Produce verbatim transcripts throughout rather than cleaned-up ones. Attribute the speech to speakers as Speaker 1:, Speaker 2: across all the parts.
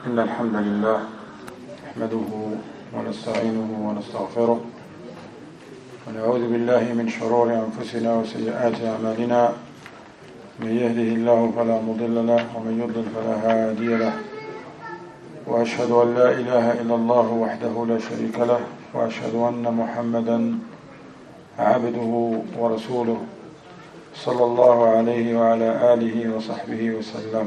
Speaker 1: إن الحمد لله نحمده ونستعينه ونستغفره ونعوذ بالله من شرور أنفسنا وسيئات أعمالنا من يهده الله فلا مضل له ومن يضلل فلا هادي له وأشهد أن لا إله إلا الله وحده لا شريك له وأشهد أن محمدا عبده ورسوله صلى الله عليه وعلى آله وصحبه وسلم.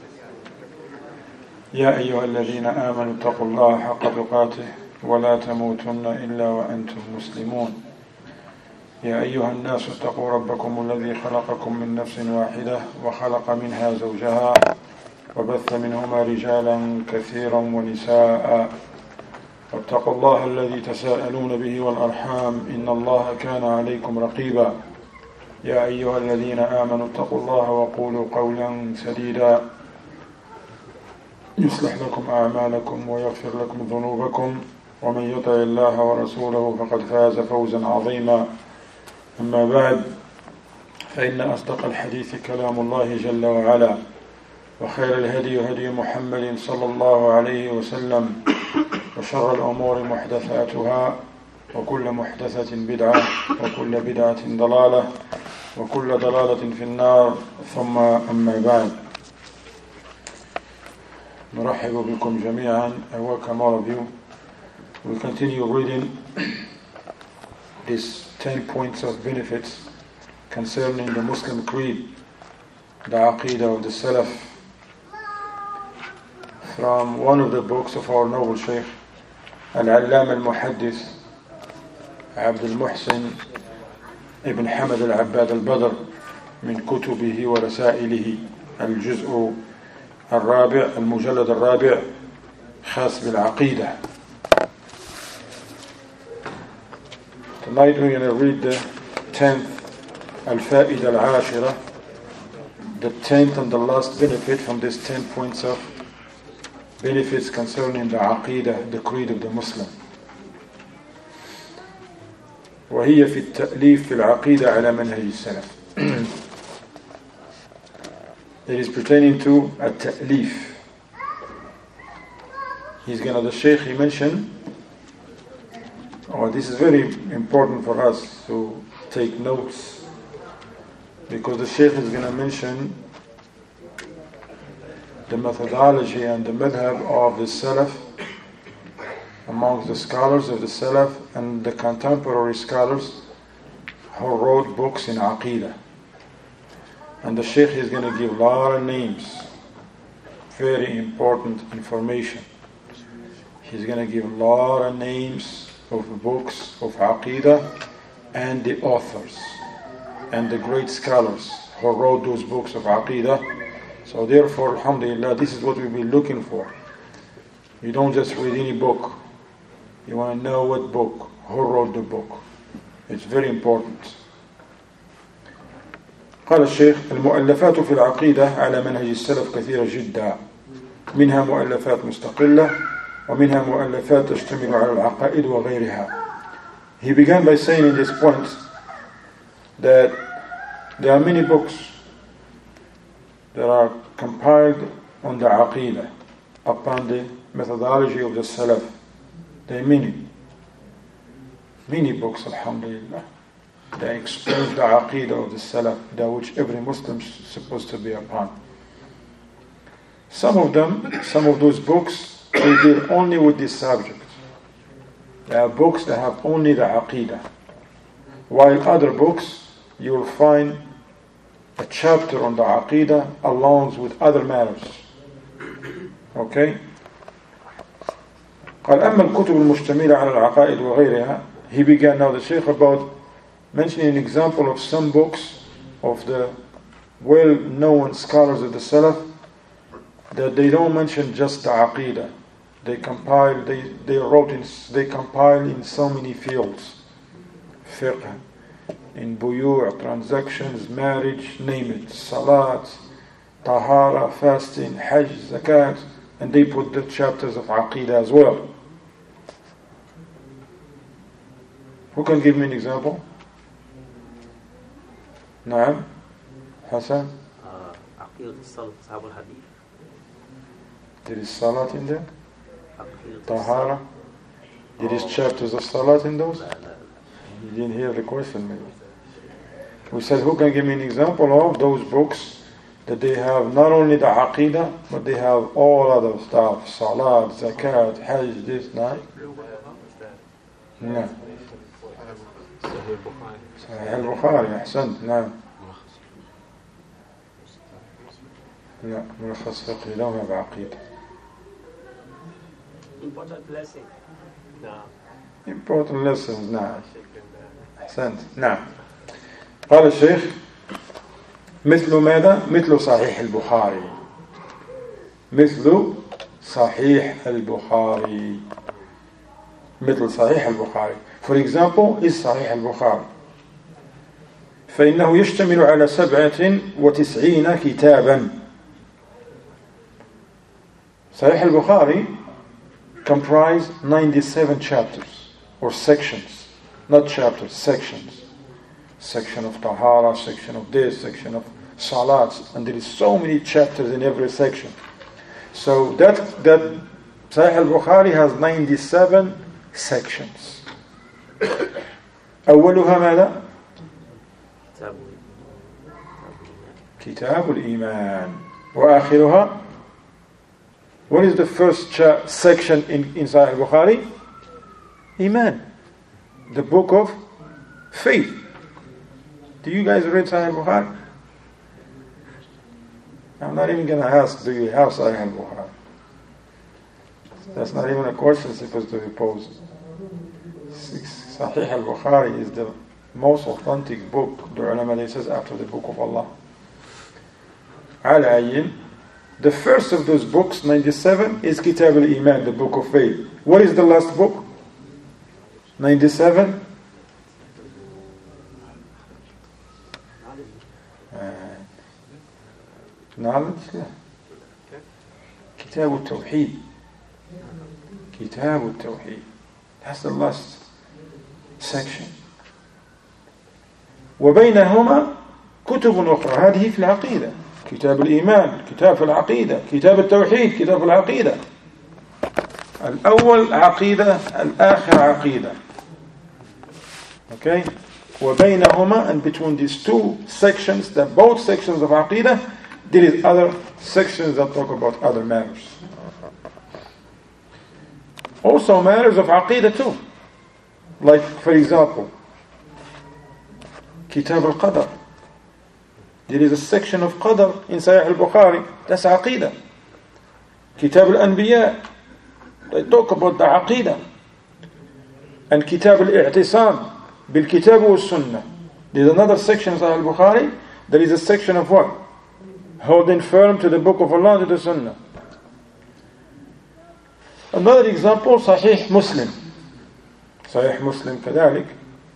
Speaker 1: يا أيها الذين آمنوا اتقوا الله حق تقاته ولا تموتن إلا وأنتم مسلمون. يا أيها الناس اتقوا ربكم الذي خلقكم من نفس واحدة وخلق منها زوجها وبث منهما رجالا كثيرا ونساء واتقوا الله الذي تساءلون به والأرحام إن الله كان عليكم رقيبا. يا أيها الذين آمنوا اتقوا الله وقولوا قولا سديدا يصلح لكم أعمالكم ويغفر لكم ذنوبكم ومن يطع الله ورسوله فقد فاز فوزا عظيما. أما بعد فإن أصدق الحديث كلام الله جل وعلا وخير الهدي هدي محمد صلى الله عليه وسلم وشر الأمور محدثاتها وكل محدثة بدعة وكل بدعة ضلالة وكل ضلالة في النار. ثم أما بعد. نرحب بكم جميعا. I welcome all of you. We continue reading these ten points of benefits concerning the Muslim creed, the Aqidah of the Salaf, from one of the books of our noble Shaykh Al-Allam Al-Muhaddith Abd Al-Muhsin Ibn Hamad Al-Abbad Al-Badr من كتبه ورسائله الجزء الرابع المجلد الرابع خاص بالعقيدة. Tonight we're going to read the tenth Al-Fa'ida Al-Ashira, the tenth and the last benefit from these ten points of benefits concerning the Aqidah, the creed of the Muslim. وهي في التأليف في العقيدة على منهج السلف. It is pertaining to a ta'lif. He's gonna, the Shaykh, he mentioned, oh, this is very important for us to take notes, because the Shaykh is gonna mention the methodology and the madhab of the Salaf amongst the scholars of the Salaf and the contemporary scholars who wrote books in Aqidah. And the Shaykh is going to give a lot of names, very important information. He's going to give a lot of names of books of Aqidah and the authors and the great scholars who wrote those books of Aqidah. So therefore, alhamdulillah, this is what we'll be looking for. You don't just read any book. You want to know what book, who wrote the book. It's very important. قال الشيخ: المؤلفات في العقيدة على منهج السلف كثيرة جدا، منها مؤلفات مستقلة ومنها مؤلفات تشتمل على العقائد وغيرها. He began by saying in this point that there are many books that are compiled on the Aqidah, upon the methodology of the Salaf. There are many, many books, alhamdulillah, that explain the Aqidah of the Salaf, that which every Muslim is supposed to be upon. Some of them, some of those books, they deal only with this subject. There are books that have only the Aqidah, while other books, you will find a chapter on the Aqidah along with other matters. Okay? قال أما الكتب المشتملة على العقائد وغيرها. He began now the Shaykh about mentioning an example of some books of the well-known scholars of the Salaf that they don't mention just the Aqidah. They compile, they, they wrote in, they compile in so many fields. Fiqh, in buyu', transactions, marriage, name it, salat, tahara, fasting, hajj, zakat, and they put the chapters of Aqidah as well. Who can give me an example? نعم حسن.
Speaker 2: عقيدة السلف أصحاب الحديث.
Speaker 1: There is salat in there? Tahara? There is chapters of salat in those? You didn't hear the question maybe. We said, who can give me an example of those books that they have not only the aqidah, but they have all other stuff, salat, zakat, hajj, this, no? No. Sahih al-Bukhari, ahsant, no. لا ملخص فقهي لو ما بعقيدة. Important lesson. نعم. Important lessons نعم. أحسنت نعم. قال الشيخ مثل ماذا؟ مثل صحيح البخاري. مثل صحيح البخاري. مثل صحيح البخاري. For example is صحيح البخاري. فإنه يشتمل على سبعة وتسعين كتابا. Sahih al-Bukhari comprise ninety-seven chapters or sections, not chapters, sections. Section of Tahara, section of this, section of Salats, and there is so many chapters in every section. So that that Sahih al-Bukhari has ninety-seven sections. أولها ماذا؟ كتاب الإيمان. وآخرها. What is the first cha- section in, in Sahih al-Bukhari? Iman. The book of faith. Do you guys read Sahih al-Bukhari? I'm not even going to ask, do you have Sahih al-Bukhari? That's not even a question supposed to be posed. Sahih al-Bukhari is the most authentic book, the ulama says, after the book of Allah. Ala ayyin. The first of those books, ninety-seven, is Kitab al-Iman, the book of faith. What is the last book? ninety-seven? Uh, knowledge? Kitab al-Tawheed. Kitab al-Tawheed. That's the last section. وبينهما كتب أخرى هذه في العقيدة. كتاب الإيمان، كتاب العقيدة، كتاب التوحيد، كتاب العقيدة. الأول عقيدة، الآخر عقيدة. Okay? وبينهما, and between these two sections, the both sections of عقيدة, there is other sections that talk about other matters. Also matters of عقيدة too. Like, for example, كتاب القدر. There is a section of Qadr in Sahih al-Bukhari. That's Aqidah. Kitab al-Anbiya. They talk about the Aqidah. And Kitab al-I'tisam. Bil-Kitab wa-Sunnah. There is another section in Sahih al-Bukhari. There is a section of what? Holding firm to the Book of Allah and to the Sunnah. Another example, Sahih Muslim. Sahih Muslim كذلك.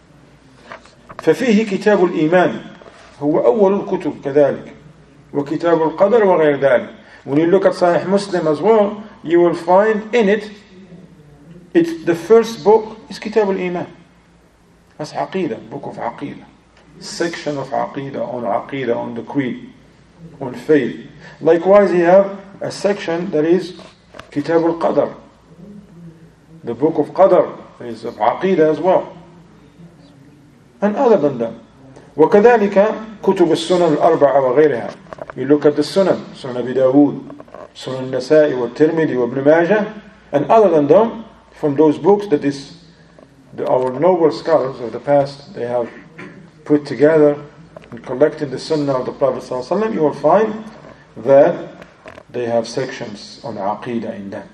Speaker 1: ففيه كتاب الإيمان. هو أول الكتب كذلك وكتاب القدر وغير ذلك. When you look at Sahih Muslim as well, you will find in it, it's the first book is Kitab al-Iman. That's Aqidah, book of Aqidah, section of Aqidah, on Aqidah, on the creed, on faith. Likewise, you have a section that is Kitab al-Qadr, the book of Qadr, is of Aqidah as well, and other than that. وكذلك كتب السنن الأربعة وغيرها. You look at the Sunan, Sunan Abi Dawud, Sunan Nasa'i, Tirmidhi, Ibn Majah, and other than them, from those books that is, the, our noble scholars of the past, they have put together and collected the Sunnah of the Prophet ﷺ, you will find that they have sections on Aqidah in them.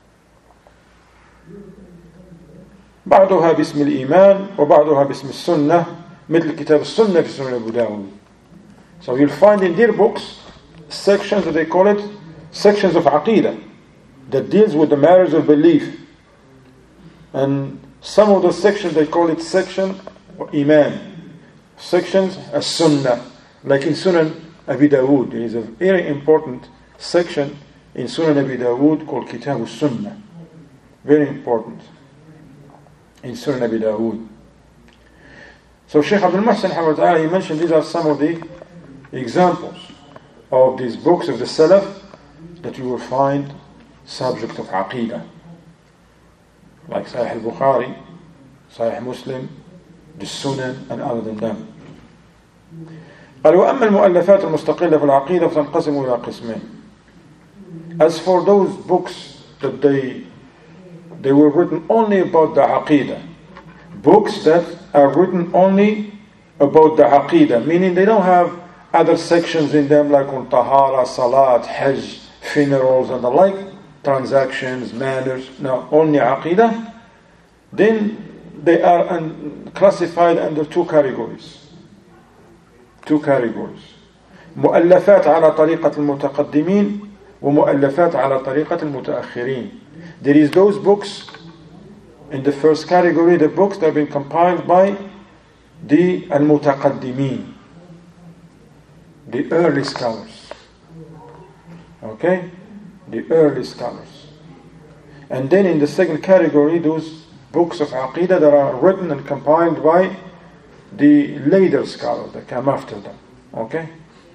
Speaker 1: بعضها باسم الإيمان وبعضها باسم السنة مثل كتاب السنة في سنن أبو داود. So you'll find in their books sections that they call it sections of Aqidah that deals with the matters of belief, and some of the sections they call it section of Iman, sections as Sunnah, like in Sunan Abi Dawud. There is a very important section in Sunan Abi Dawud called Kitab al-Sunnah, very important in Sunan Abi Dawud. So Shaykh Abdul Muhsin, he mentioned these are some of the examples of these books of the Salaf that you will find subject of Aqidah, like Sahih al-Bukhari, Sahih Muslim, the Sunan, and other than them. قال وأما المؤلفات المستقلة في العقيدة فتنقسم إلى قسمين. As for those books that they they were written only about the Aqidah, books that are written only about the Aqidah, meaning they don't have other sections in them like on Tahara, Salat, Hajj, funerals and the like, transactions, manners, no, only Aqidah, then they are un- classified under two categories. Two categories. مؤلفات على طريقة المتقدمين ومؤلفات على طريقة المتأخرين. There is those books in the first category, the books that have been compiled by the المتقدمين, the early scholars. Okay? The early scholars. And then in the second category, those books of Aqidah that are written and compiled by the later scholars that come after them. Okay?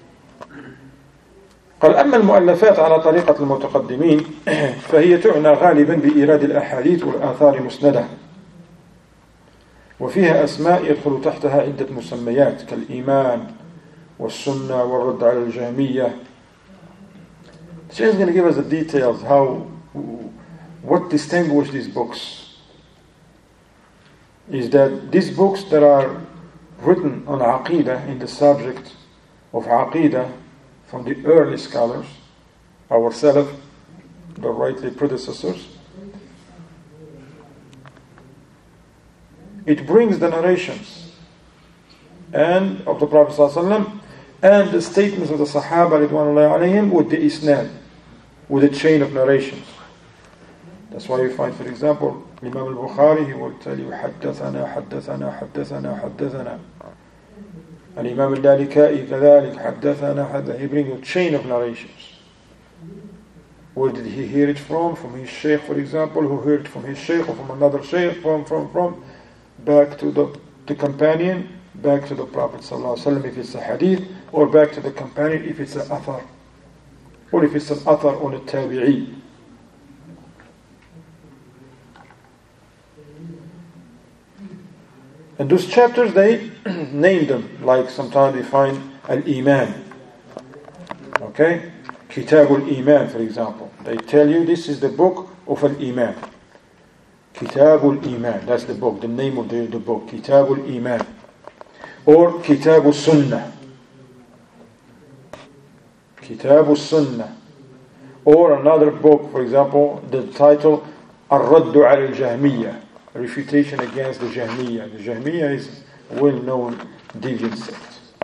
Speaker 1: قال أما المؤلفات على طريقة المتقدمين فهي تعنى غالبا بإيراد الأحاديث والآثار مسندة، وفيها أسماء يدخل تحتها عدة مسميات كالإيمان والسنة والرد على الجهمية. She is going to give us the details how what distinguish these books is that these books that are written on Aqidah, in the subject of Aqidah, from the early scholars, our Salaf, the rightly predecessors, it brings the narrations and of the Prophet ﷺ and the statements of the Sahaba ridwanullahi alayhim with the isnad, with a chain of narrations. That's why you find, for example, Imam al-Bukhari, he will tell you حدثنا حدثنا حدثنا حدثنا. And Imam al-Lalikai كذلك حدثنا حدثنا. He brings a chain of narrations. Where did he hear it from? From his sheikh, for example, who heard it from his sheikh or from another sheikh, from, from, from, back to the, the companion, back to the Prophet ﷺ if it's a hadith, or back to the companion if it's an athar, or if it's an athar on a tabi'i. And those chapters, they name them, like sometimes we find Al-Iman. Okay? Kitab al-Iman, for example. They tell you this is the book of Al-Iman. Kitab al-Iman, that's the book, the name of the, the book. Kitab al-Iman. Or Kitab al-Sunnah. Kitab al-Sunnah. Or another book, for example, the title Ar-Raddu ala al-Jahmiyyah. Refutation against the Jahmiyyah. The Jahmiyyah is a well-known deviant sect.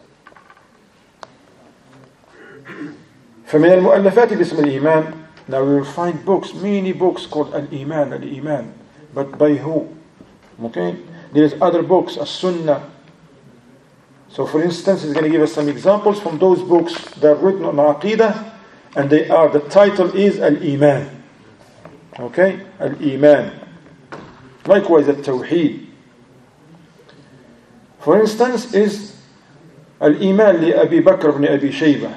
Speaker 1: فمن المؤلفات باسم الإيمان. Now we will find books, many books called Al-Iman, Al-Iman. But by who? Okay? There is other books, As-Sunnah. So for instance, he's going to give us some examples from those books that are written on Aqidah, and they are, the title is Al-Iman. Okay? Al-Iman. Likewise, Al-Tawheed. For instance, is Al-Iman li Abi Bakr ibn Abi Shaybah.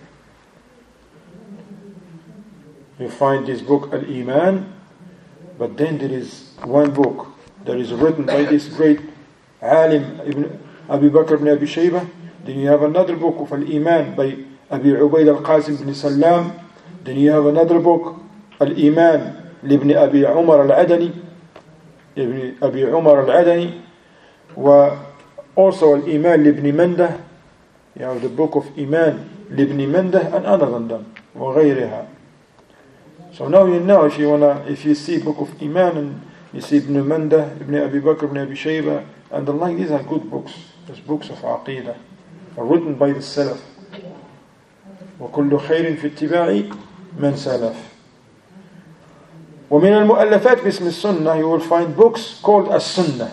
Speaker 1: You find this book, Al-Iman, but then there is one book that is written by this great alim, Ibn Abi Bakr ibn Abi Shaybah. Then you have another book of Al-Iman by Abi Ubayd al-Qasim ibn Salam. Then you have another book, Al-Iman li Ibn Abi Umar al-Adani. Ibn Abi Umar al-Adani, wa also al-Iman li Ibn Mandah. You have the book of Iman li Ibn Mandah and other than them, wa ghayriha. So now you know, if you wanna, if you see book of Iman and you see Ibn Mandah, Ibn Abi Bakr, Ibn Abi Shaybah, and the like, these are good books. These books of Aqidah are written by the Salaf. وكل خير في اتباع من سلف. ومن المؤلفات باسم السنة, you will find books called As-Sunnah.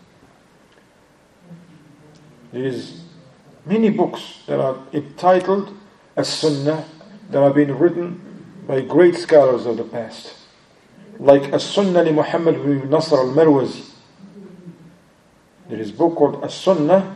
Speaker 1: There is many books that are entitled As-Sunnah that have been written by great scholars of the past, like As-Sunnah li Muhammad ibn Nasr al-Marwazi. There is a book called As-Sunnah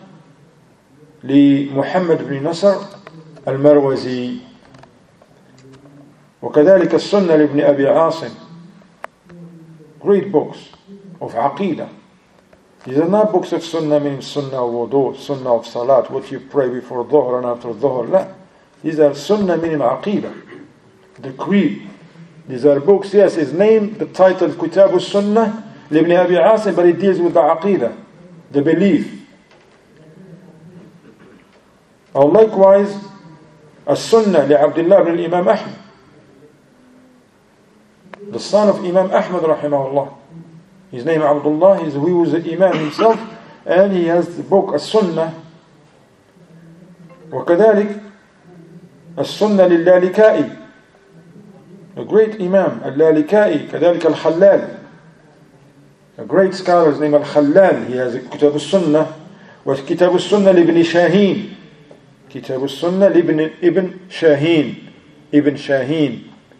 Speaker 1: li Muhammad ibn Nasr al-Marwazi. وكذلك السنة لابن أبي عاصم. Great books of Aqidah. These are not books of Sunnah, meaning Sunnah of wudu, Sunnah of Salat, what you pray before Dhuhr and after Dhuhr. La. These are Sunnah meaning Aqidah, the creed. These are books, yes, it's named, the title Kitab al-Sunnah Ibn Abi Asim, but it deals with the Aqidah, the belief. Or likewise, As-Sunnah li Abdullah ibn Imam Ahmad, the son of Imam Ahmad rahimahullah. His name Abdullah, he was the Imam himself, and he has the book As-Sunnah. وكذلك السنة للالكائي, a great Imam اللالكائي, كذلك الخلال, a great scholar, his name Al-Khallal. He has a Kitab al-Sunnah, wa Kitab al-Sunnah ibn Shaheen, Kitab al-Sunnah ibn Ibn Shaheen, Ibn Shaheen.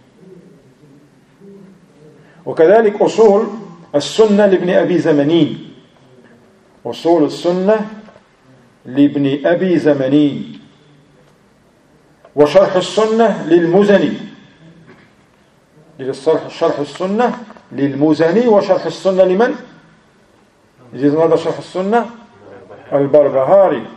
Speaker 1: وكذلك أصول السنة لابن أبي زمنين, أصول السنة لابن أبي زمنين. وشرح السنة للمزني, شرح السنة للمزني. وشرح السنة لمن؟ يجيز ماذا شرح السنة؟ البربهاري,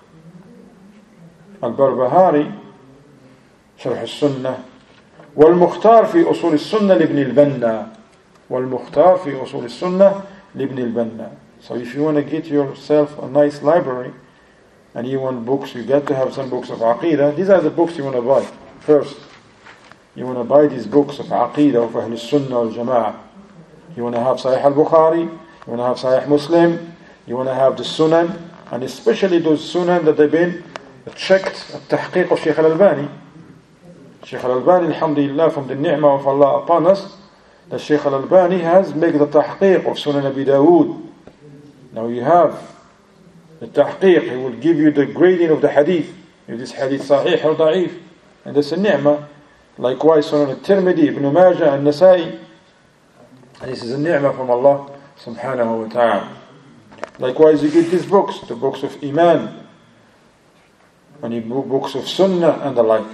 Speaker 1: البربهاري شرح السنة. والمختار في أصول السنة لابن البنا, والمختار في أصول السنة لابن البنا. So if you want to get yourself a nice library and you want books, you got to have some books of Aqidah. These are the books you want to buy first. You want to buy these books of Aqidah of Ahl Sunnah al Jama'ah. You want to have Sahih al-Bukhari, you want to have Sahih Muslim, you want to have the Sunan, and especially those Sunan that they've been checked at Tahqiq of Shaykh al-Albani. Shaykh al-Albani, alhamdulillah, from the ni'mah of Allah upon us, that Shaykh al-Albani has made the Tahqiq of Sunan Abi Dawood. Now you have the Tahqiq, he will give you the grading of the hadith, if this hadith sahih or da'if, and that's a ni'mah. Likewise, Sunan al-Tirmidhi, Ibn Majah, and Nasa'i. And this is a ni'mah from Allah subhanahu wa ta'ala. Likewise, you get these books, the books of Iman, and you books of Sunnah and the like.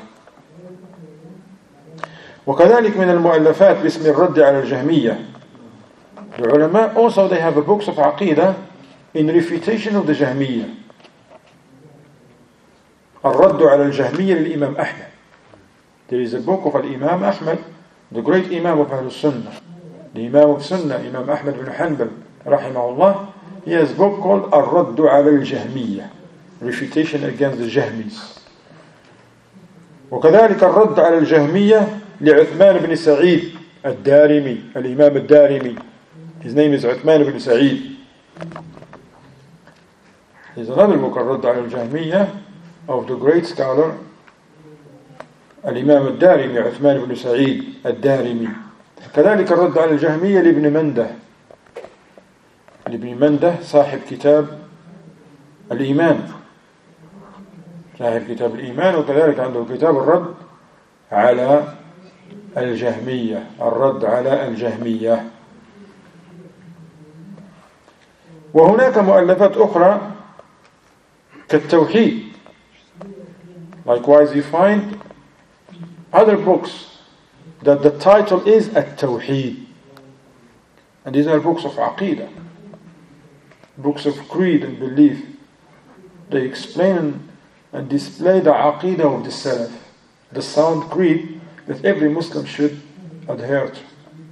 Speaker 1: وكذلك من المؤلفات باسم الرد على الجهمية. The ulama also, they have a books of Aqidah in refutation of the Jahmiyyah. الرد على الجهمية للإمام أحمد. There is a book of Imam Ahmad, the great Imam of Ahl Sunnah, the Imam of Sunnah, Imam Ahmad bin Hanbal, rahimahullah. He has a book called Al-Radd ala al-Jahmiyyah, refutation against the Jahmis. وكذلك الرد على الجهمية لعثمان بن سعيد الدارمي, الإمام الدارمي. His name is Uthman ibn Sa'id. There's another book, الرد على الجهمية, of the great scholar الإمام الدارمي عثمان بن سعيد الدارمي. كذلك الرد على الجهمية لابن منده, لابن منده صاحب كتاب الإيمان, صاحب كتاب الإيمان. وكذلك عنده كتاب الرد على الجهمية, الرد على الجهمية. وهناك مؤلفات أخرى كالتوحيد. Likewise, you find other books that the title is At-Tawheed, and these are books of Aqidah, books of creed and belief. They explain and display the Aqidah of the Salaf, the sound creed that every Muslim should adhere to.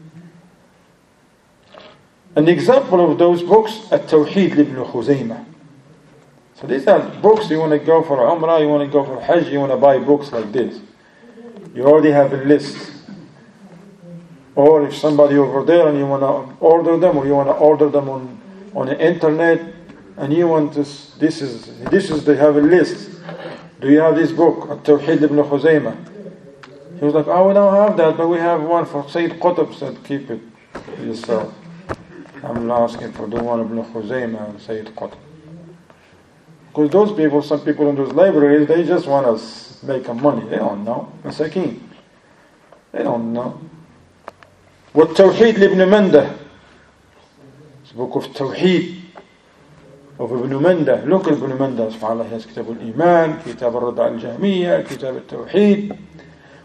Speaker 1: An example of those books, At-Tawheed Ibn Khuzaymah. So these are books, you want to go for Umrah, you want to go for Hajj, you want to buy books like this. You already have a list. Or if somebody over there and you want to order them, or you want to order them on, on the internet, and you want to, this is, this is, they have a list. Do you have this book, At-Tawheed Ibn Khuzaymah? He was like, oh, we don't have that, but we have one for Sayyid Qutb. Said, keep it yourself. I'm not asking for the one Ibn Khuzaymah and Sayyid Qutb. Because those people, some people in those libraries, they just want to make money. They don't know. Masakeen. They don't know. What Tawheed Ibn Mandah? It's a book of Tawheed of Ibn Mandah. Look at Ibn Mandah. SubhanAllah, he has Kitab al-Iman, Kitab al-Rad al-Jahmiyyah, Kitab al-Tawheed.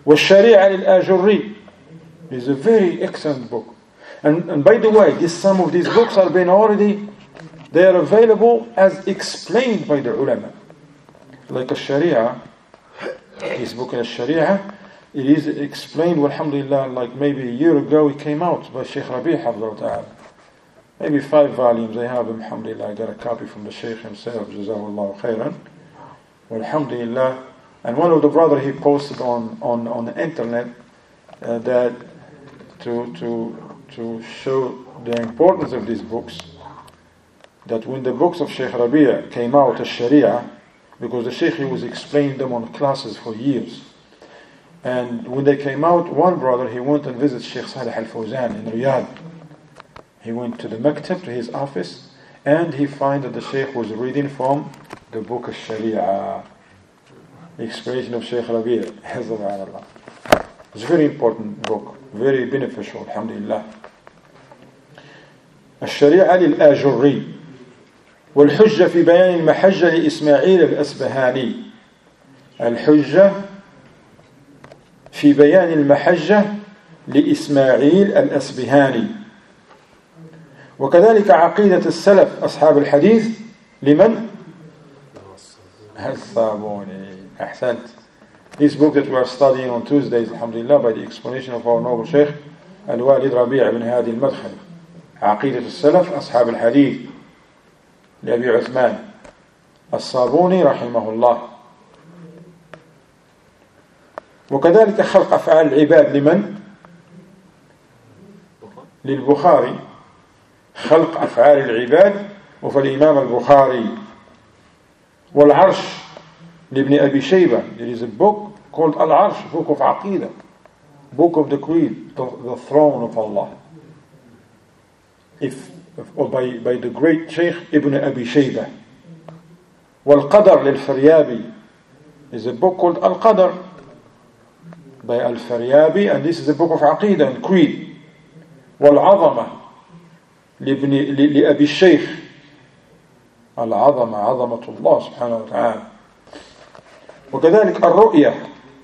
Speaker 1: والشريعة للآجري is a very excellent book. And, and by the way, this, some of these books are being already, they are available as explained by the ulama. Like a Sharia, his book Al-Sharia, it is explained, alhamdulillah, like maybe a year ago it came out by Shaykh Rabi' Hafidhahu Ta'ala. Maybe five volumes, I have them, alhamdulillah. I got a copy from the Shaykh himself, Jazahullah khairan. Alhamdulillah. And one of the brother, he posted on, on, on the internet uh, that to, to, to show the importance of these books, that when the books of Shaykh Rabi' came out as Sharia, because the Shaykh, he was explaining them on classes for years. And when they came out, one brother, he went and visited Shaykh Salih Al-Fawzan in Riyadh. He went to the maktab, to his office, and he found that the Shaykh was reading from the book of Sharia, the explanation of Shaykh Rabi'. It's a very important book, very beneficial, alhamdulillah. الشريعة للآجري والحجة في بيان المحجة لإسماعيل الأسبهاني. الحجة في بيان المحجة لإسماعيل الأسبهاني. وكذلك عقيدة السلف أصحاب الحديث لمن؟ الصابوني. أحسنت. This book that we are studying on Tuesdays, alhamdulillah, by the explanation of our noble Sheikh Al-Walid Rabi' ibn Hadi al-Madkhali. عقيدة السلف أصحاب الحديث لأبي عثمان الصابوني رحمه الله. وكذلك خلق أفعال العباد لمن؟ للبخاري. خلق أفعال العباد وفالإمام البخاري. والعرش لابن أبي شيبة. There is a book called Al-Arsh, book of Aqidah, book of the creed, the, the throne of Allah. If, or by, by the great Shaykh Ibn Abi Shayba. والقدر للفريابي is a book called Al-Qadr by Al-Faryabi, and this is a book of Aqidah and Creed. والعظمة لابن لأبي الشيخ. العظمة عظمة الله سبحانه وتعالى. وكذلك الرؤية.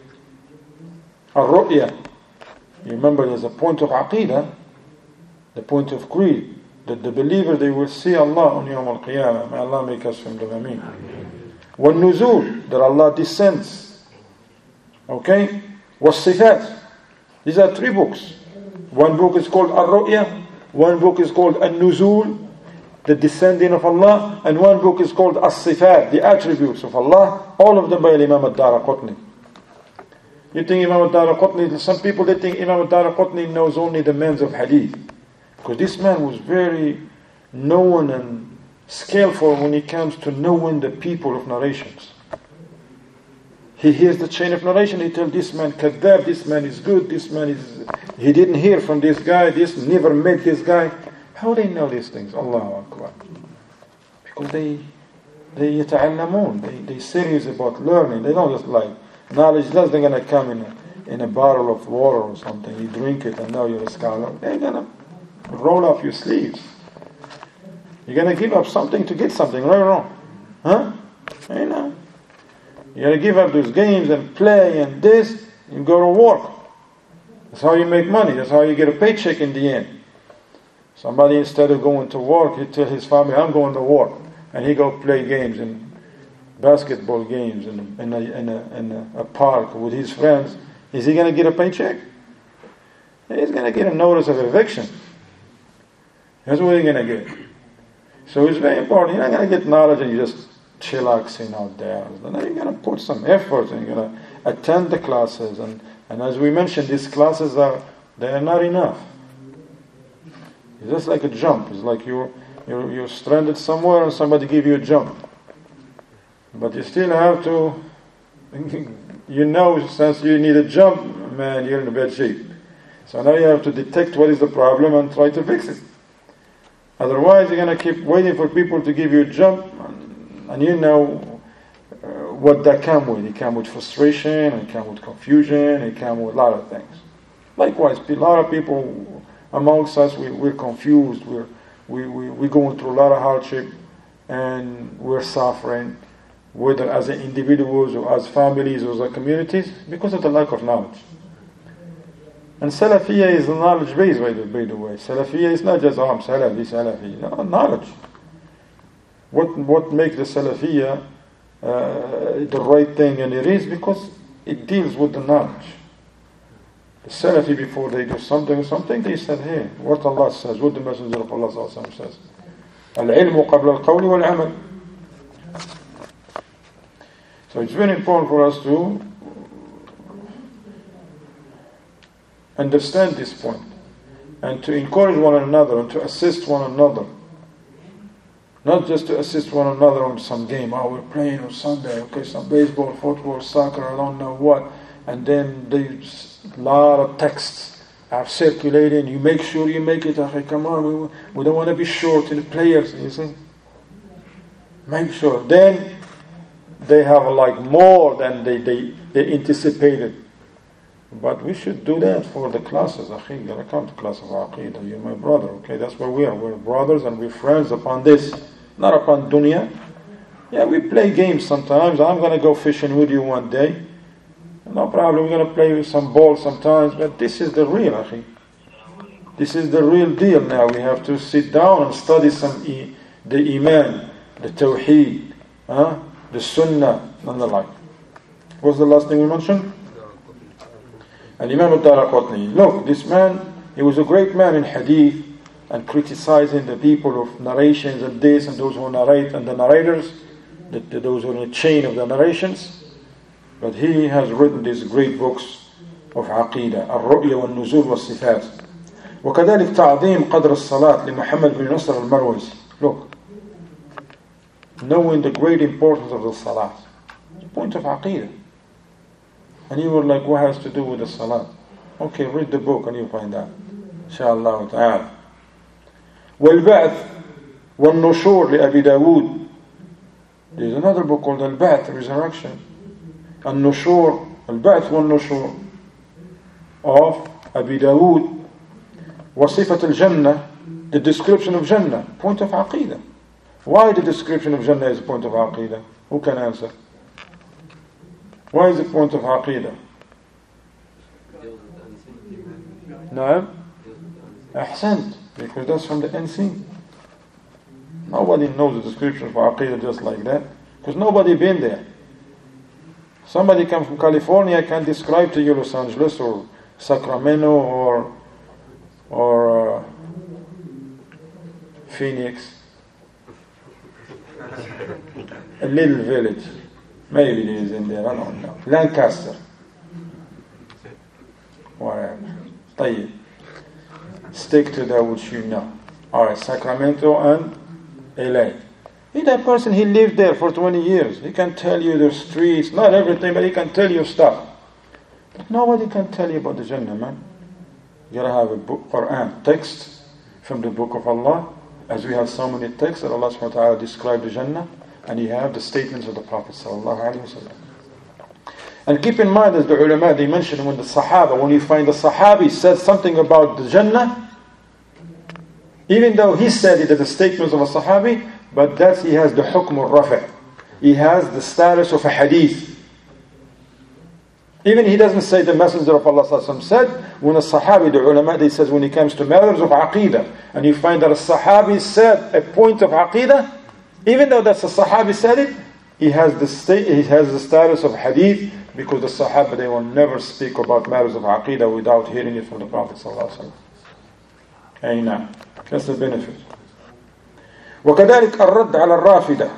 Speaker 1: الرؤية. You remember there's a point of Aqidah, the point of creed, that the believer, they will see Allah on Yawm al-Qiyamah. May Allah make us from them. Ameen. والنزول, that Allah descends. Okay? والصفات. These are three books. One book is called Ar-Ru'ya, one book is called An-Nuzul, the descending of Allah, and one book is called As-Sifat, the attributes of Allah, all of them by Imam Ad-Daraqutni. You think Imam Ad-Daraqutni, some people they think Imam Ad-Daraqutni knows only the men of hadith. Because this man was very known and skillful when it comes to knowing the people of narrations. He hears the chain of narration, he tells this man kadhab, this man is good, this man is, he didn't hear from this guy, this never met this guy. How do they know these things? Allahu Akbar. Because they they yata'allamun, they they serious about learning. They don't just like knowledge doesn't gonna come in a, in a bottle of water or something. You drink it and now you're a scholar. They're gonna roll up your sleeves. You're gonna give up something to get something, right or wrong? Huh? You know. You gotta give up those games and play and this, and go to work. That's how you make money. That's how you get a paycheck in the end. Somebody, instead of going to work, he tell his family, I'm going to work. And he go play games and basketball games in a, in a, in a, in a, a park with his friends. Is he going to get a paycheck? He's going to get a notice of eviction. That's what he's going to get. So it's very important. You're not going to get knowledge and you just chillaxing out there. Now you're going to put some effort and you're going to attend the classes. And, and as we mentioned, these classes are, they are not enough. It's just like a jump. It's like you're, you're, you're stranded somewhere and somebody give you a jump. But you still have to, you know, since you need a jump, man, you're in a bad shape. So now you have to detect what is the problem and try to fix it. Otherwise, you're going to keep waiting for people to give you a jump, and, and you know uh, what that comes with. It comes with frustration, it comes with confusion, it comes with a lot of things. Likewise, a lot of people amongst us, we, we're confused, we're, we, we, we're going through a lot of hardship, and we're suffering, whether as individuals or as families or as communities, because of the lack of knowledge. And Salafiyya is a knowledge base, by the, by the way. Salafiyya is not just, oh, I'm Salafi, Salafi. No, knowledge. What what makes the Salafiyya uh, the right thing, and it is because it deals with the knowledge. The Salafi, before they do something something, they said, hey, what Allah says, what the Messenger of Allah says. Al-ilmu qabla al-qawli wal-amal. So it's very important for us to understand this point and to encourage one another and to assist one another. Not just to assist one another on some game. Oh, we're playing on Sunday, okay, some baseball, football, soccer, I don't know what. And then there's a lot of texts are circulating. You make sure you make it. Okay, come on, we, we don't want to be short in the players, you see. Make sure. Then they have like more than they, they, they anticipated. But we should do that for the classes. Akhi, you gotta come to class of Aqidah. You're my brother, okay? That's where we are. We're brothers and we're friends upon this, not upon dunya. Yeah, we play games sometimes. I'm gonna go fishing with you one day. No problem. We're gonna play with some ball sometimes. But this is the real, Akhi. This is the real deal now. We have to sit down and study some e- the Iman, the Tawheed, huh? the Sunnah, and the like. What's the last thing we mentioned? Al-Imam al-Daraqutni. Look, this man, he was a great man in hadith and criticizing the people of narrations and this and those who narrate and the narrators, the, the, those who are in the chain of the narrations. But he has written these great books of Aqidah, Al-Ru'ya wal-Nuzul wal-Sifat. وكذلك تعظيم قدر الصلاة لمحمد بن نصر المروزي. Look, knowing the great importance of the Salat, the point of Aqidah. And you were like, what has to do with the Salat? Okay, read the book and you'll find out. Inshallah ta'ala. وَالْبَعْث وَالنُّشُورِ لأبي داود. There's another book called Al-Ba'th, Resurrection. النُّشُور, Al-Ba'th وَالنُّشُور of Abi Dawood. وصفة الجنة, the description of Jannah, point of Aqidah. Why the description of Jannah is a point of Aqidah? Who can answer? Why is it point of Aqidah? No? Ahsant, because that's from the unseen. Nobody knows the description of Aqidah just like that, because nobody been there. Somebody comes from California can describe to you Los Angeles or Sacramento or or uh, Phoenix, a little village. Maybe it is in there, I don't know. Lancaster. Whatever. طيب. Stick to that which you know. Alright, Sacramento and L A. He, that person, he lived there for twenty years. He can tell you the streets, not everything, but he can tell you stuff. But nobody can tell you about the Jannah, man. You gotta have a book, Quran, text from the book of Allah, as we have so many texts that Allah subhanahu wa ta'ala described the Jannah. And you have the statements of the Prophet sallallahu alaihi wasallam. And keep in mind, as the ulama, they mentioned when the Sahaba, when you find the Sahabi said something about the Jannah, even though he said it as the statements of a Sahabi, but that he has the hukm al-rafi'. He has the status of a hadith. Even he doesn't say the Messenger of Allah sallallahu alaihi wasallam said, when a Sahabi, the ulama, they says when it comes to matters of Aqidah, and you find that a Sahabi said a point of Aqidah, even though that's a Sahabi said it, he has the sta- he has the status of hadith, because the Sahaba, they will never speak about matters of Aqidah without hearing it from the Prophet sallallahu alaihi wasallam. Aina. That's the benefit. وكذلك الرد على الرافدة,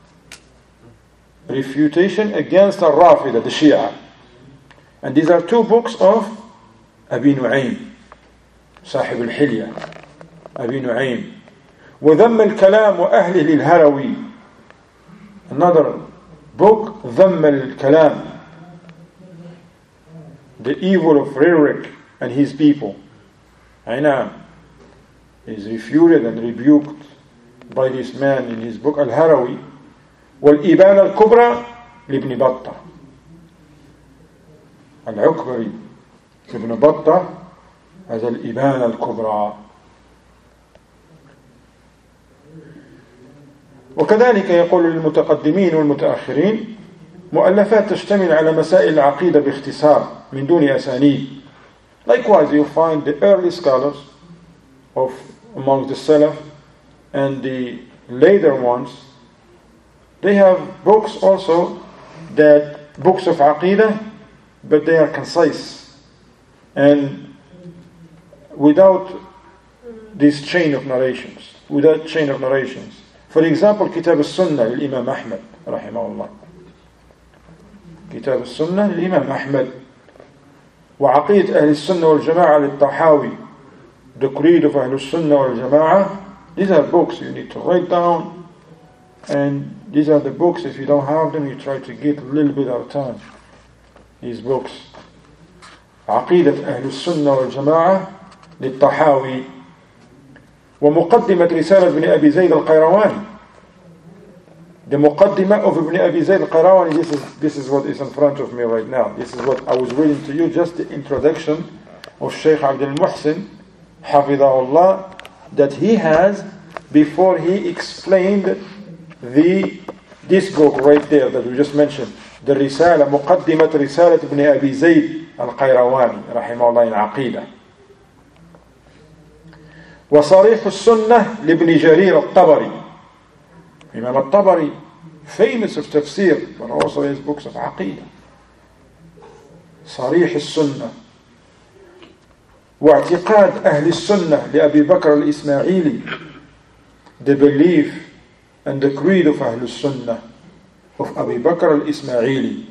Speaker 1: refutation against الرافدة, the Shia. And these are two books of Abi Nu'aym, صاحب الحلية, Abi Nu'aym. وذم الكلام وأهله للهروي. Another book, ذم الكلام, the evil of rhetoric and his people. Aina is refuted and rebuked by this man in his book Al-Harawi. والإبانة الكبرى لابن بطة. العكبري ابن بطة هذا الإبانة الكبرى. وكذلك يقول للمتقدمين والمتأخرين مؤلفات تشتمل على مسائل العقيدة باختصار من دون أسانيد. Likewise, you find the early scholars of among the Salaf and the later ones, they have books also, that books of Aqidah, but they are concise and without this chain of narrations, without chain of narrations. For example, Kitab al-Sunnah al-Imam Ahmad rahimahullah. Kitab al-Sunnah al-Imam Ahmad. وعقيدة أهل السنة والجماعة للطحاوي. The creed of Ahl al-Sunnah wal-Jama'ah. These are books you need to write down, and these are the books, if you don't have them, you try to get a little bit at a time. These books. عقيدة أهل السنة والجماعة للطحاوي. ومقدمة رسالة ابن أبي زيد القيرواني. The muqaddimah of Ibn Abi Zayd al-Qayrawani, this is, this is what is in front of me right now. This is what I was reading to you, just the introduction of Shaykh Abdul Muhsin, Hafidahullah, that he has before he explained the this book right there that we just mentioned, the Risala, Muqaddimat Risalat Ibn Abi Zayd al-Qayrawani, rahimahullah, in Aqidah. وصريح السنة لابن جرير الطبري. Imam al-Tabari, famous of tafsir, but also his books of Aqidah. صريح السنة. واعتقاد أهل السنة لأبي بكر الإسماعيلي. The belief and the creed of أهل السنة of Abu Bakr al-Ismaili.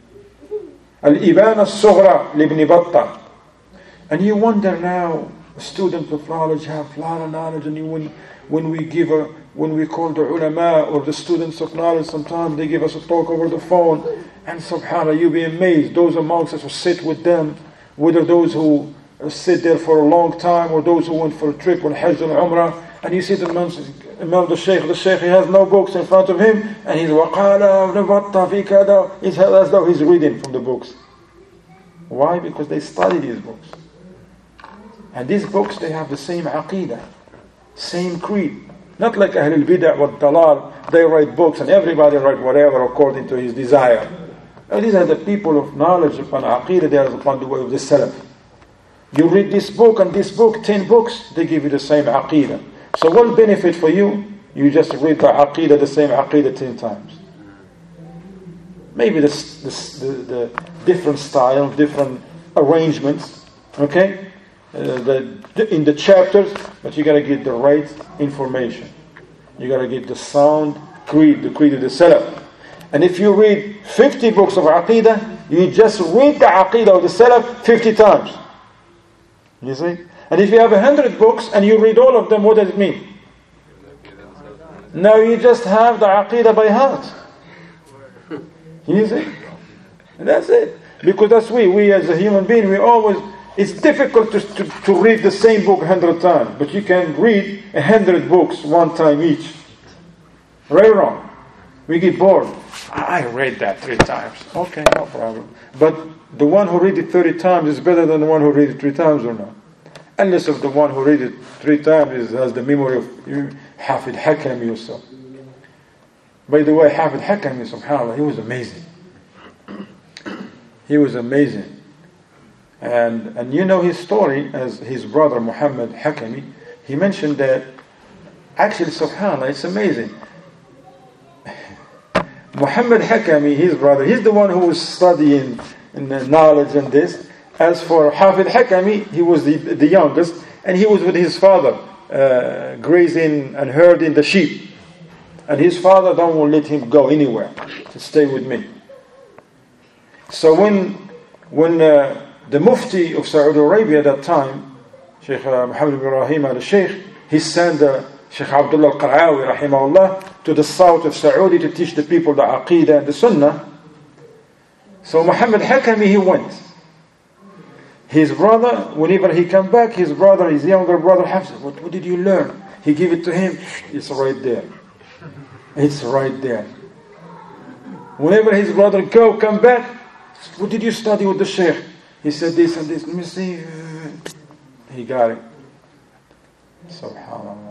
Speaker 1: الإبانة الصغرى لابن بطة. And you wonder now, a student of knowledge have a lot of knowledge, and you, when, when we give a When we call the ulama or the students of knowledge, sometimes they give us a talk over the phone, and subhanAllah, you'll be amazed. Those amongst us who sit with them, whether those who sit there for a long time or those who went for a trip on Hajj and Umrah, and you sit amongst Imam the Shaykh, the Shaykh, he has no books in front of him, and he's waqala, nabatta fi kada, it's as though he's reading from the books. Why? Because they study these books. And these books, they have the same aqidah, same creed. Not like Ahlul Bid'ah wa Dalal, they write books and everybody write whatever according to his desire. Now, these are the people of knowledge upon Aqidah, they are upon the way of the Salaf. You read this book and this book, ten books, they give you the same Aqidah. So what benefit for you? You just read the Aqidah, the same Aqidah ten times. Maybe the, the, the different style, different arrangements, okay? Uh, the, in the chapters, but you got to get the right information. You got to get the sound creed, the creed of the Salaf. And if you read fifty books of Aqidah, you just read the Aqidah of the Salaf fifty times. You see? And if you have a hundred books and you read all of them, what does it mean? Now you just have the Aqidah by heart. You see? And that's it. Because that's we, we as a human being, we always... It's difficult to, to, to read the same book a hundred times, but you can read a hundred books one time each. Right or wrong? We get bored. I read that three times. Okay, no problem. But the one who read it thirty times is better than the one who read it three times or not. Unless if the one who read it three times is, has the memory of Hafid Hakami or so. By the way, Hafid Hakami, subhanAllah, he was amazing. He was amazing. And and you know his story, as his brother Muhammad Hakami, he mentioned that actually, subhanAllah, it's amazing. Muhammad Hakami, his brother, he's the one who was studying in the knowledge and this. As for Hafid Hakami, he was the, the youngest, and he was with his father, uh, grazing and herding the sheep. And his father don't let him go anywhere, to stay with me. So when when uh, the Mufti of Saudi Arabia at that time, Sheikh Muhammad ibn Ibrahim al-Sheikh, he sent uh, Sheikh Abdullah al-Qaraawi rahimahullah to the south of Saudi to teach the people the Aqidah and the Sunnah. So Muhammad Hakami, he went. His brother, whenever he came back, his brother, his younger brother, Hafs, what, what did you learn? He gave it to him. It's right there. It's right there. Whenever his brother go, come back, what did you study with the Sheikh? He said this and this. Let me see. He got it. Subhanallah.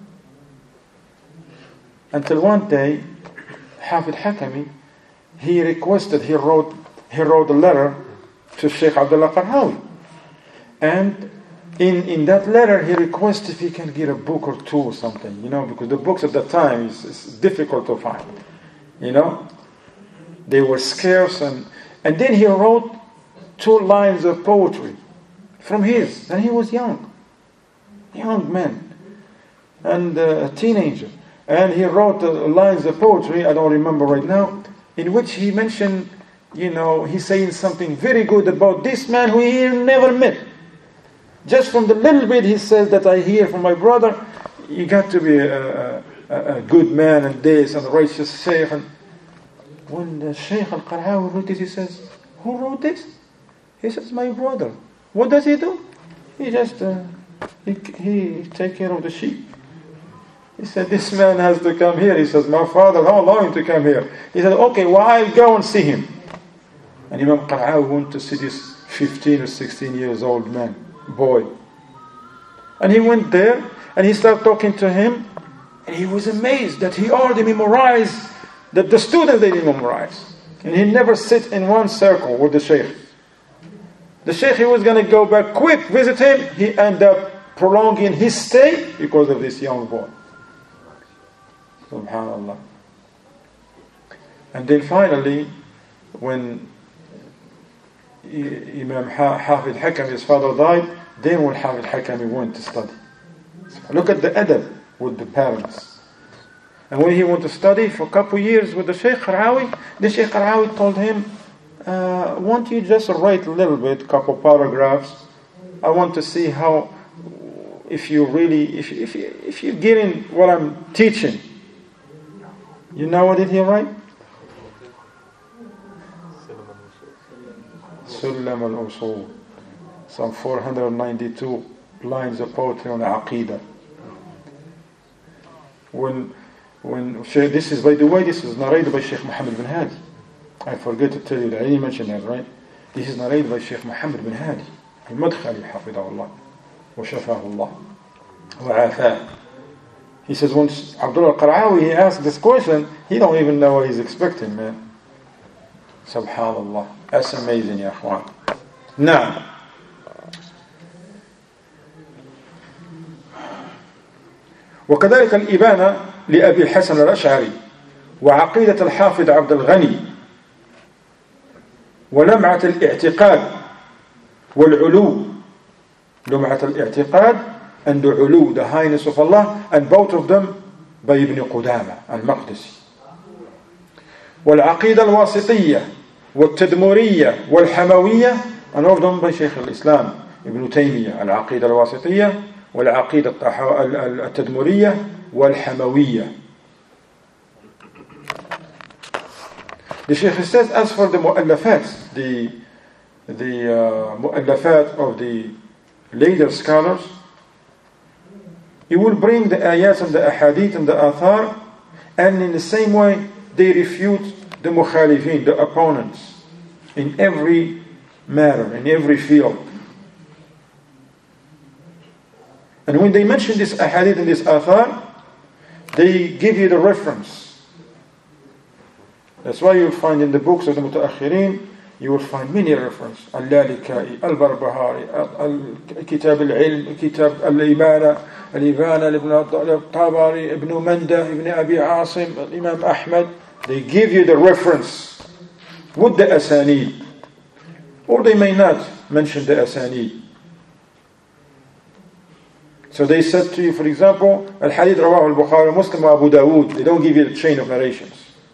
Speaker 1: Until one day, Hafid Hakami, he requested, he wrote, he wrote a letter to Sheikh Abdullah Qaraawi. And in, in that letter, he requests if he can get a book or two or something, you know, because the books at that time is, is difficult to find, you know. They were scarce. And, and then he wrote two lines of poetry from his, and he was young, young man, and uh, a teenager. And he wrote uh, lines of poetry, I don't remember right now, in which he mentioned, you know, he's saying something very good about this man who he never met. Just from the little bit he says that I hear from my brother, you got to be a, a, a good man and this and righteous shaykh. And when the Shaykh al-Qara'awi wrote this, he says, who wrote this? He says, my brother. What does he do? He just, uh, he, he take care of the sheep. He said, this man has to come here. He says, my father don't allow him to come here. He said, okay, well, I'll go and see him. And Imam Qara'awi went to see this fifteen or sixteen years old man, boy. And he went there, and he started talking to him, and he was amazed that he already memorized, that the students they didn't memorize. And he never sit in one circle with the Shaykh. The Shaykh, he was going to go back quick, visit him. He ended up prolonging his stay because of this young boy. Subhanallah. And then finally, when Imam Hafid Hakam, his father, died, then when Hafid Hakam went to study. Look at the adab with the parents. And when he went to study for a couple of years with the Shaykh Qara'awi, the Shaykh Qara'awi told him, uh, won't you just write a little bit, a couple paragraphs? I want to see how, if you really, if, if, if you get in what I'm teaching. You know what did he write? Sulam al-Usul. Some four hundred ninety-two lines of poetry on Aqidah. When, when this is, by the way, this is narrated by Sheikh Muhammad bin Hadi. I forget to tell you that. I didn't mention that, right? This is narrated by Sheikh Muhammad bin Hadi. Al-Madkhali, hafidahullah. Wa shafahullah. Wa afah. He says, when Abdullah al-Qara'awi, he asked this question, he don't even know what he's expecting, man. Subhanallah. That's amazing, ya akhwan. Now, وكذلك الإبانة لأبي الحسن الأشعري وعقيدة الحافظ عبد الغني ولمعة الاعتقاد والعلو. لمعة الاعتقاد and the ulu, the highness of Allah, and both of them by Ibn Qudama al-Maqdisi. والعقيدة الواسطية والتدمرية والحموية, and all of them by Shaykh al-Islam Ibn Taymiyyah. العقيدة الواسطية والعقيدة التدمرية والحموية. The Shaykh says, as for the mu'allafat, the the uh, mu'allafat of the later scholars, he will bring the ayat and the ahadith and the athar, and in the same way they refute the mukhalifin, the opponents, in every matter, in every field. And when they mention this ahadith and this athar, they give you the reference. That's why you'll find in the books of the mutaakhirin, you will find many references. Al-Lalikai, Al-Barbahari, Al-Kitab al-Ilm, Kitab al-Imana, Al-Ibana, Ibn al-Tabari, Ibn Manda, Ibn Abi Asim, Imam Ahmad. They give you the reference with the asanid. Or they may not mention the asanid. So they said to you, for example, Al-Hadith Rawah al-Bukhari, Muslim, Abu Dawood. They don't give you the chain of narrations.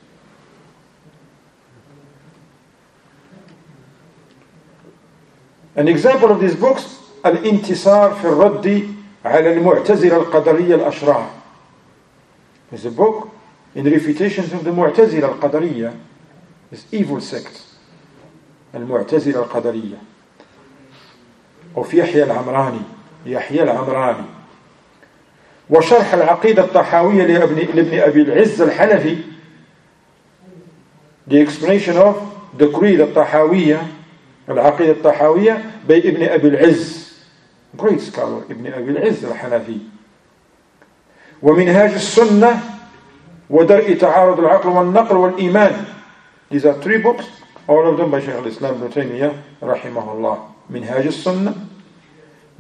Speaker 1: An example of these books, Al-Intisar fi al-Raddi ala al-Mu'tazila al-Qadariyya al-Ashrar. It's a book in refutations of the Mu'tazila al-Qadariyya, this evil sect, al-Mu'tazila al-Qadariyya. Of Yahya al-Amrani, Yahya al-Amrani. وشرح العقيدة الطحاوية لابن أبي العز الحنفي. The explanation of the creed al-Tahawiyya, العقيدة الطحاوية by Ibn Abi al-Izz, great scholar, Ibn Abi al-Izz al-Hanafi. ومنهاج السنة ودرء تعارض العقل والنقل والإيمان. These are three books, all of them by Shaykh al-Islam Ibn Taymiyyah rahimahullah. منهاج السنة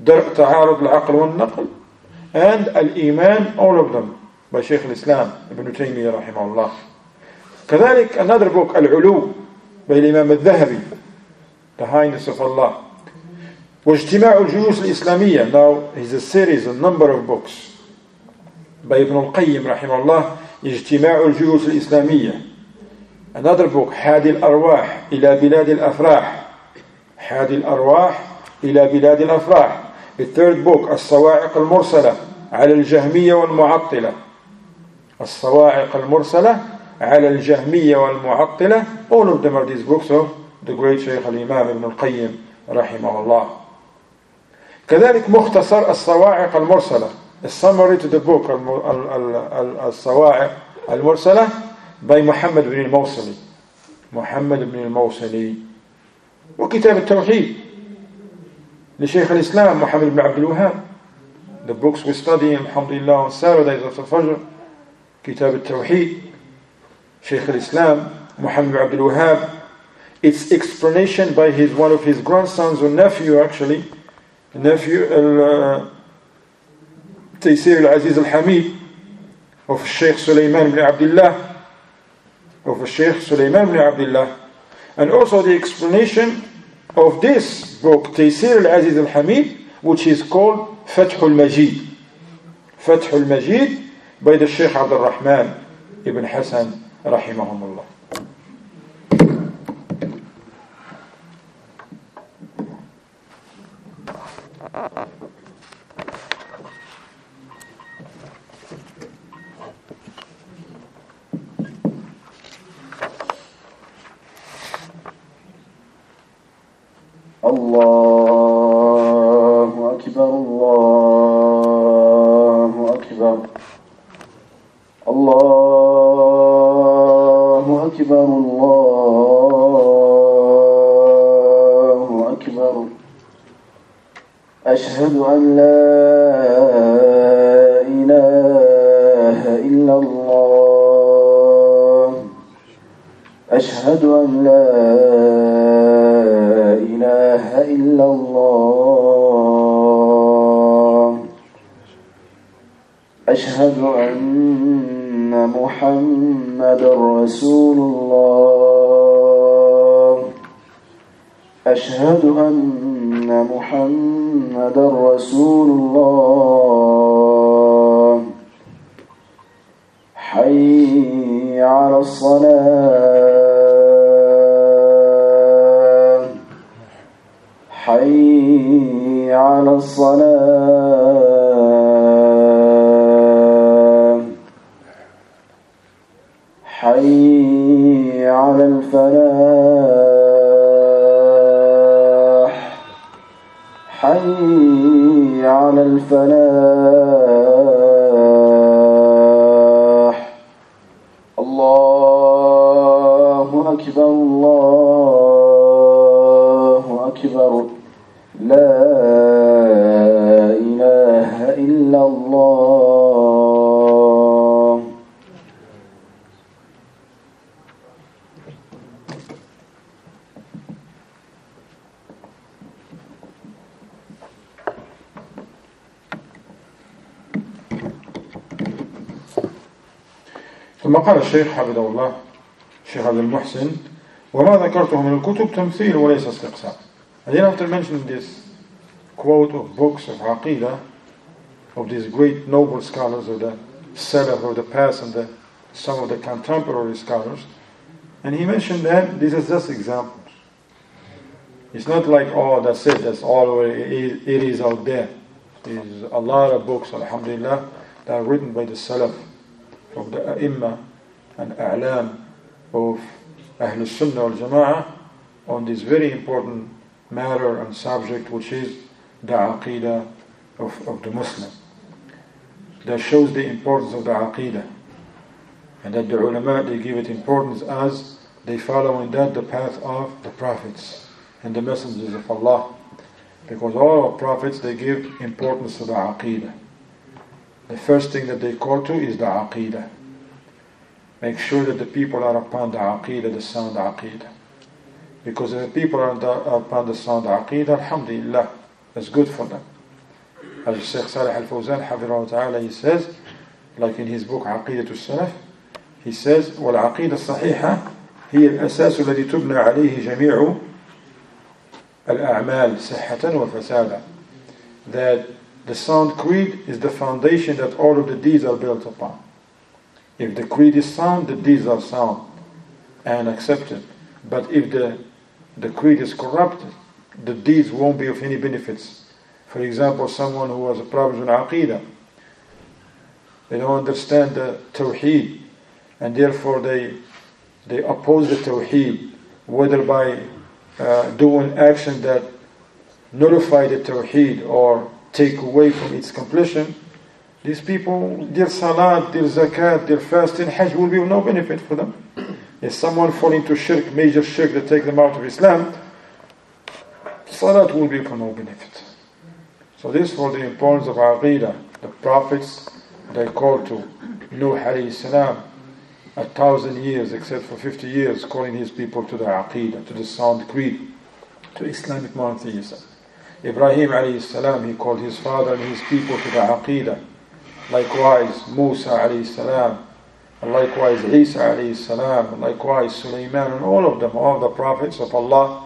Speaker 1: درء تعارض العقل والنقل, and Al-Iman, all of them by Shaykh al-Islam Ibn Taymiyyah rahimahullah. كذلك another book, Al-Ulu, by Imam al-Dhahabi, the highness of Allah. واجتماع الجيوش الإسلامية, now is a series, a number of books by Ibn al-Qayyim rahimahullah. اجتماع الجيوش الإسلامية. Another book, حادي الأرواح إلى بلاد الأفراح, حادي الأرواح إلى بلاد الأفراح. The third book, الصواعق المرسلة على الجهمية والمعطلة, الصواعق المرسلة على الجهمية والمعطلة. All of them are these books of the great Shaykh al-Imam Ibn al-Qayyim rahimahullah. كذلك مختصر الصواعق المرسلة, a summary to the book الصواعق المرسلة by Muhammad ibn al-Mawsili, Muhammad ibn al-Mawsili. وكتاب التوحيد لشيخ الإسلام محمد بن عبد الوهاب, the books we study alhamdulillah on Saturdays after Fajr. كتاب التوحيد Shaykh al-Islam Muhammad ibn Abdul Wahhab, its explanation by his one of his grandsons or nephew actually, nephew uh, Taysir al-Aziz al-Hamid of Shaykh Sulaiman ibn Abdullah, of Shaykh Sulaiman ibn Abdullah, and also the explanation of this book Taysir al-Aziz al-Hamid, which is called Fath al-Majid, Fath al-Majid by the Shaykh Abdul Rahman ibn Hassan rahimahumullah.
Speaker 2: الله أكبر الله أكبر الله أكبر الله أكبر. أشهد أن لا إله إلا الله. أشهد أن لا إله إلا الله. أشهد أن محمد رسول الله. أشهد أن محمد رسول الله. حي على الصلاة. حي على الصلاة. حي على الفلاح. حي على الفلاح. الله أكبر الله أكبر. لا إله إلا الله.
Speaker 1: ثم قال الشيخ حفظه الله الشيخ عبد المحسن: وما ذكرته من الكتب تمثيل وليس استقصاء. And then after mentioning this quote of books of Aqidah of these great noble scholars of the Salaf of the past and the, some of the contemporary scholars, and he mentioned that these are just examples. It's not like, oh, that's it, that's all it is, it is out there. There's a lot of books, alhamdulillah, that are written by the Salaf of the A'imma and A'lam of Ahlul Sunnah wal Jama'ah on this very important matter and subject, which is the Aqidah of, of the Muslim. That shows the importance of the Aqidah, and that the ulama, they give it importance as they follow in that the path of the prophets and the messengers of Allah, because all our prophets, they give importance to the Aqidah. The first thing that they call to is the Aqidah. Make sure that the people are upon the Aqidah, the sound Aqidah. Because if the people are, the, are upon the sound Aqidah, alhamdulillah, that's good for them. As Shaykh Salih Al-Fawzan, Hafidhahullah Ta'ala, he says, like in his book Aqidatul Salaf, he says, وَالْعَقِيدَ الصَّحِيحَةِ هي الأساس الذي تبنى عليه جميع الأعمال صحة وفسادا. That the sound creed is the foundation that all of the deeds are built upon. If the creed is sound, the deeds are sound and accepted. But if the, the creed is corrupted, the deeds won't be of any benefits. For example, someone who has a problem with Aqidah, they don't understand the Tawheed, and therefore they they oppose the Tawheed, whether by uh, doing action that nullify the Tawheed or take away from its completion. These people, their salat, their zakat, their fasting, hajj will be of no benefit for them. If someone fall into shirk, major shirk that take them out of Islam, salat will be of no benefit. So this for the importance of Aqidah. The prophets, they called to Nuh alayhi salam, a thousand years except for fifty years, calling his people to the Aqidah, to the sound creed, to Islamic monotheism. Ibrahim alayhi salam, he called his father and his people to the Aqidah. Likewise Musa alayhi salam, and likewise Isa alayhi salam, and likewise Sulaiman, and all of them, all the prophets of Allah,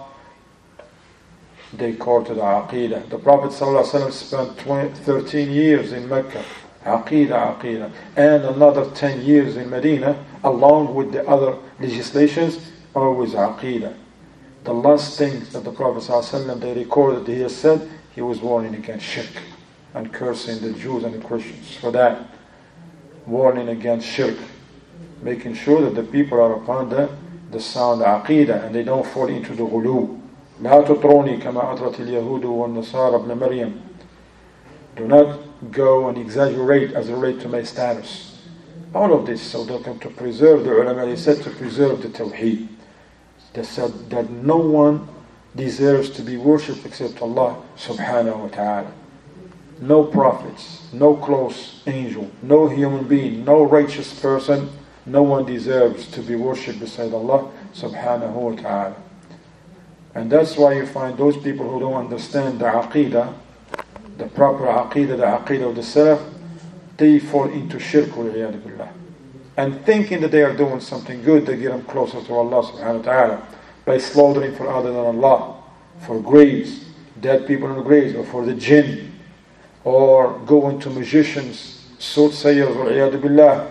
Speaker 1: they called to the Aqidah. The Prophet ﷺ spent twenty, thirteen years in Mecca, Aqidah, Aqidah, and another ten years in Medina, along with the other legislations, always Aqidah. The last thing that the Prophet ﷺ, they recorded, he has said, he was warning against shirk and cursing the Jews and the Christians for that. Warning against shirk, making sure that the people are upon the, the sound Aqidah and they don't fall into the ghulu. لا تطروني كما أطرت اليهود والنصارى ابن مريم. Do not go and exaggerate as it relates to my status. All of this, so they come to preserve, the ulama, they said to preserve the Tawheed. They said that no one deserves to be worshipped except Allah subhanahu wa ta'ala. No prophets, no close angel, no human being, no righteous person, no one deserves to be worshipped beside Allah subhanahu wa ta'ala. And that's why you find those people who don't understand the Aqidah, the proper Aqidah, the Aqidah of the Salaf, they fall into shirk wal iyad billah. And thinking that they are doing something good, they get them closer to Allah subhanahu wa ta'ala by slaughtering for other than Allah, for graves, dead people in the graves, or for the jinn, or going to magicians, soothsayers wal iyad billah,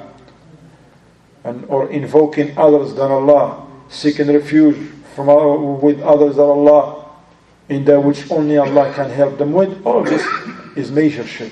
Speaker 1: and or invoking others than Allah, seeking refuge from uh, with others than Allah, in that which only Allah can help them with. All of this is major shirk.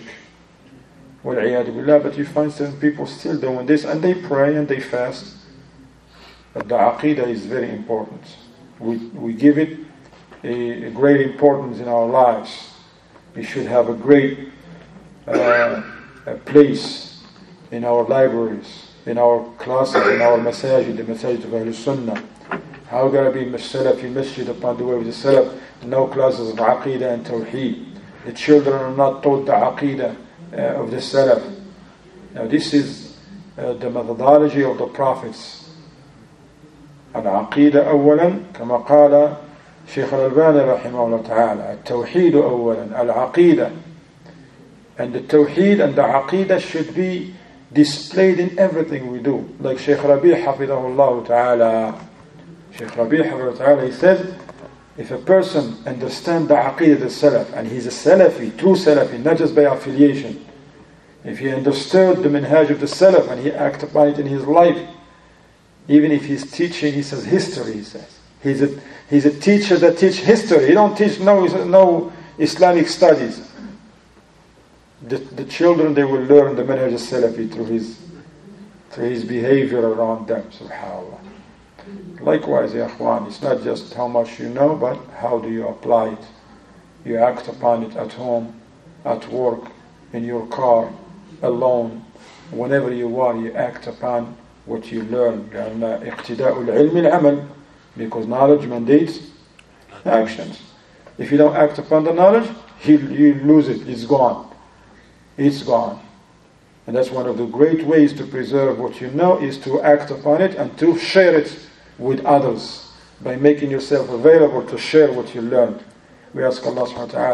Speaker 1: But you find certain people still doing this, and they pray and they fast. But the Aqidah is very important. We we give it a, a great importance in our lives. We should have a great uh, a place in our libraries, in our classes, in our masajid, the masajid of Ahlul Sunnah. How can I be Salafi masjid upon the way of the Salaf? No classes of Aqidah and Tawheed. The children are not taught the Aqidah uh, of the Salaf. Now this is uh, the methodology of the prophets. العقيدة أولا كما قال شيخ الألباني رحمه الله تعالى التوحيد أولا العقيدة. And the Tawheed and the Aqidah should be displayed in everything we do. Like Shaykh Rabi' Hafidahullah Ta'ala. Shaykh Rabi' Hafidahullah Ta'ala, he said, if a person understands the Aqidah of the Salaf, and he's a Salafi, true Salafi, not just by affiliation, if he understood the Minhaj of the Salaf and he acted upon it in his life, even if he's teaching, he says history, he says. He's a, he's a teacher that teaches history. He don't teach no, no Islamic studies. The, the children, they will learn the Minhaj al-Salafi through his, through his behavior around them, subhanAllah. Likewise, ya akhwan, it's not just how much you know, but how do you apply it. You act upon it at home, at work, in your car, alone, whenever you are, you act upon what you learn. اقتداء العلم العمل, because knowledge mandates actions. If you don't act upon the knowledge, you, you lose it, it's gone. It's gone. And that's one of the great ways to preserve what you know, is to act upon it and to share it with others by making yourself available to share what you learned. We ask Allah subhanahu wa ta'ala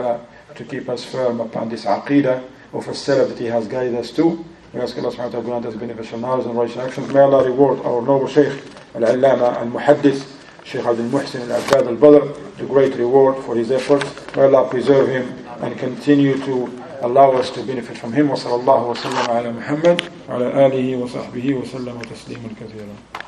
Speaker 1: to keep us firm upon this aqidah of a salaf that he has guided us to. We ask Allah subhanahu wa ta'ala to grant us beneficial knowledge and righteous actions. May Allah reward our noble Shaykh Al-Allama Al-Muhaddith Shaykh Abdul Muhsin Al-Abbad Al-Badr the great reward for his efforts. May Allah preserve him and continue to allow us to benefit from him. Wa sallallahu wa sallam ala Muhammad wa ala alihi wa sahbihi wa sallam tasliman kathira.